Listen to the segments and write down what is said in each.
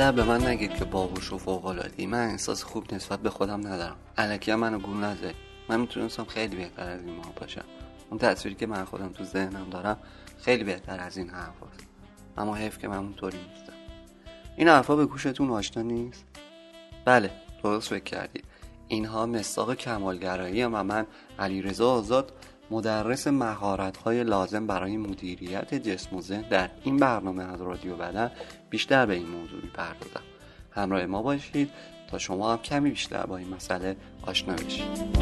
دیگر به من نگید که باهوش و فوق‌العاده‌ای. من احساس خوب نسبت به خودم ندارم. الکی منو گول نزنید. من میتونستم خیلی بهتر از این ماه باشم. اون تصویری که من خودم تو ذهنم دارم خیلی بهتر از این حرفاست. اما حیف که من اونطوری نیستم. این حرفا به گوشتون آشنا نیست؟ بله، درست فکر کردید. اینها مصداق کمالگرایی و من علیرضا آزاد، مدرس مهارت‌های لازم برای مدیریت جسم و ذهن، در این برنامه از رادیو بدن بیشتر به این موضوع می‌پردازم. همراه ما باشید تا شما هم کمی بیشتر با این مسئله آشنا بشید.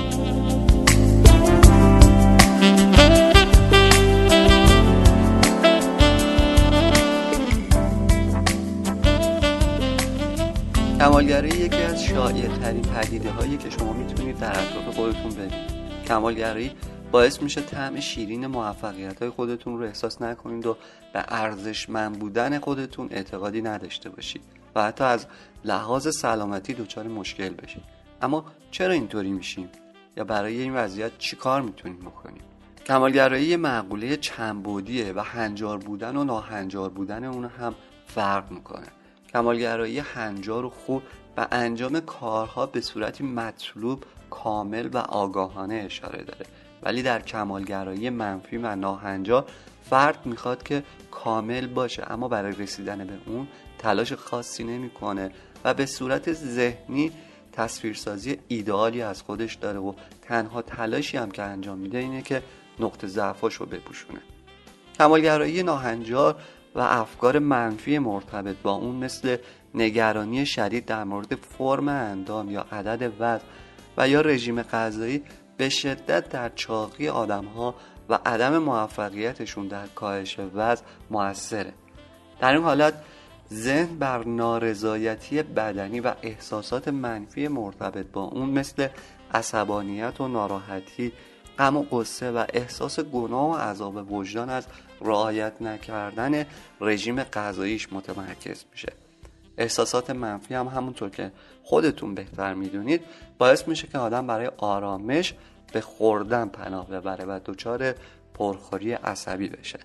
کمالگرایی یکی از شایع‌ترین پدیده‌هایی که شما میتونید در اطراف خودتون ببینید. کمالگرایی باعث میشه طعم شیرین موفقیت‌های خودتون رو احساس نکنید و به ارزشمند بودن خودتون اعتقادی نداشته باشید و حتی از لحاظ سلامتی دچار مشکل بشید. اما چرا اینطوری میشیم؟ یا برای این وضعیت چیکار میتونیم بکنیم؟ کمالگرایی مقوله چند بعدیه و هنجار بودن و ناهنجار بودن اون هم فرق میکنه. کمالگرایی هنجار و خوب و انجام کارها به صورتی مطلوب، کامل و آگاهانه اشاره داره، ولی در کمالگرایی منفی و ناهنجار فرد میخواد که کامل باشه اما برای رسیدن به اون تلاش خاصی نمیکنه و به صورت ذهنی تصویرسازی ایدئالی از خودش داره و تنها تلاشی هم که انجام میده اینه که نقطه ضعفاشو بپوشونه. کمالگرایی ناهنجار و افکار منفی مرتبط با اون مثل نگرانی شدید در مورد فرم اندام یا عدد وزن و یا رژیم غذایی به شدت در چاقی آدم‌ها و عدم موفقیتشون در کاهش وزن مؤثره. در این حالت ذهن بر نارضایتی بدنی و احساسات منفی مرتبط با اون مثل عصبانیت و ناراحتی، غم و غصه و احساس گناه و عذاب وجدان از رعایت نکردن رژیم غذاییش متمرکز میشه. احساسات منفی هم همونطور که خودتون بهتر میدونید باعث میشه که آدم برای آرامش به خوردن پناه ببره و دچار پرخوری عصبی بشه.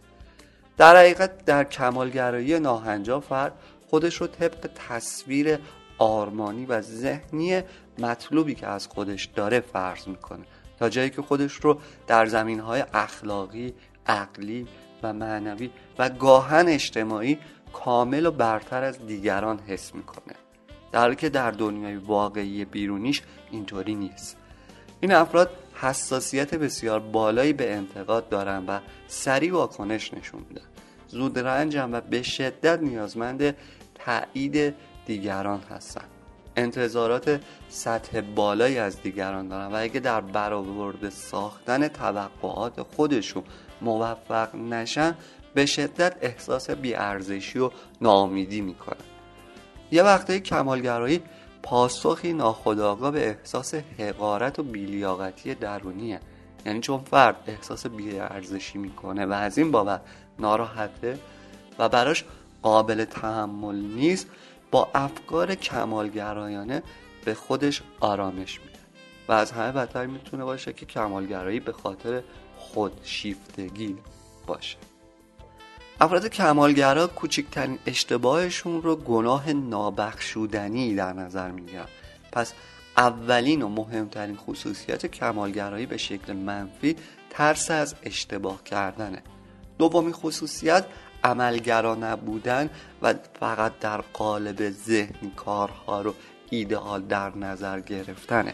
در حقیقت در کمالگرایی ناهنجار فرد خودش رو طبق تصویر آرمانی و ذهنی مطلوبی که از خودش داره فرض میکنه تا جایی که خودش رو در زمینهای اخلاقی، عقلی و معنوی و گاهن اجتماعی کامل و برتر از دیگران حس میکنه، در حالی که در دنیای واقعی بیرونیش اینطوری نیست. این افراد حساسیت بسیار بالایی به انتقاد دارن و سریع واکنش نشون میدن، زود رنجن و به شدت نیازمند تایید دیگران هستن. انتظارات سطح بالایی از دیگران دارن و اگه در برآورده ساختن توقعات خودشون موفق نشن به شدت احساس بی‌ارزشی و ناامیدی میکنن. یه وقتایی کمالگرایی پاسخی ناخودآگاه به احساس حقارت و بی‌لیاقتی درونیه، یعنی چون فرد احساس بی‌ارزشی میکنه و از این بابت ناراحته و براش قابل تحمل نیست، با افکار کمالگرایانه به خودش آرامش میده و از همه بدتر میتونه باشه که کمالگرایی به خاطر خودشیفتگی باشه. افراد کمالگرا کوچکترین اشتباهشون رو گناه نابخشودنی در نظر میگیرن. پس اولین و مهمترین خصوصیت کمالگرایی به شکل منفی ترس از اشتباه کردنه. دومین خصوصیت عملگرا نبودن و فقط در قالب ذهنی کارها رو ایدئال در نظر گرفتنه.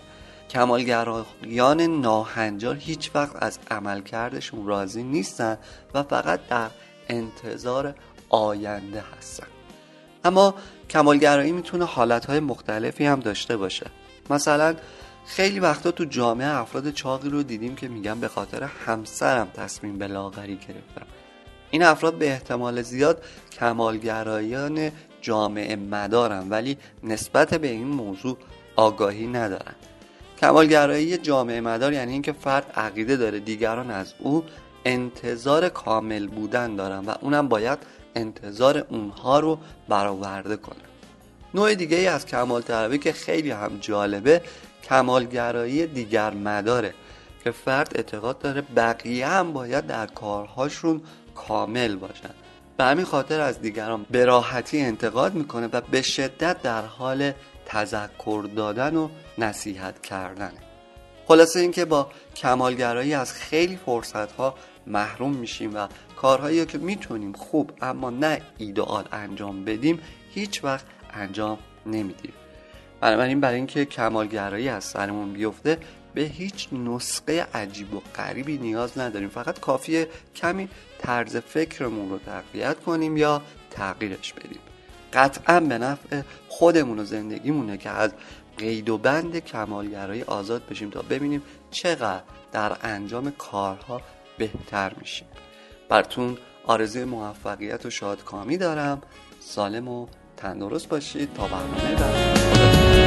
کمالگرایان ناهنجار هیچ وقت از عملکردشون راضی نیستن و فقط در انتظار آینده هستن. اما کمالگرایی میتونه حالتهای مختلفی هم داشته باشه. مثلا خیلی وقتا تو جامعه افراد چاقی رو دیدیم که میگن به خاطر همسرم تصمیم به لاغری گرفتم. این افراد به احتمال زیاد کمالگرایان جامعه مدارن ولی نسبت به این موضوع آگاهی ندارن. کمالگرایی جامعه مدار یعنی اینکه فرد عقیده داره دیگران از او انتظار کامل بودن دارن و اونم باید انتظار اونها رو برآورده کنه. نوع دیگه ای از کمال طلبی که خیلی هم جالبه کمالگرایی دیگر مداره که فرد اعتقاد داره بقیه هم باید در کارهاشون کامل باشن به همین خاطر از دیگران به راحتی انتقاد میکنه و به شدت در حال تذکر دادن و نصیحت کردنه. خلاصه اینکه با کمالگرایی از خیلی فرصت‌ها محروم میشیم و کارهایی که میتونیم خوب اما نه ایدئال انجام بدیم هیچ وقت انجام نمیدیم. بنابراین برای اینکه کمالگرایی از سرمون بیفته به هیچ نسخه عجیب و غریبی نیاز نداریم، فقط کافیه کمی طرز فکرمون رو تقویت کنیم یا تغییرش بدیم. قطعا به نفع خودمون و زندگیمونه که از قید و بند کمالگرایی آزاد بشیم تا ببینیم چقدر در انجام کارها بهتر میشیم. براتون آرزوی موفقیت و شادکامی دارم. سالم و تندرست باشید. تا برنامه بعد.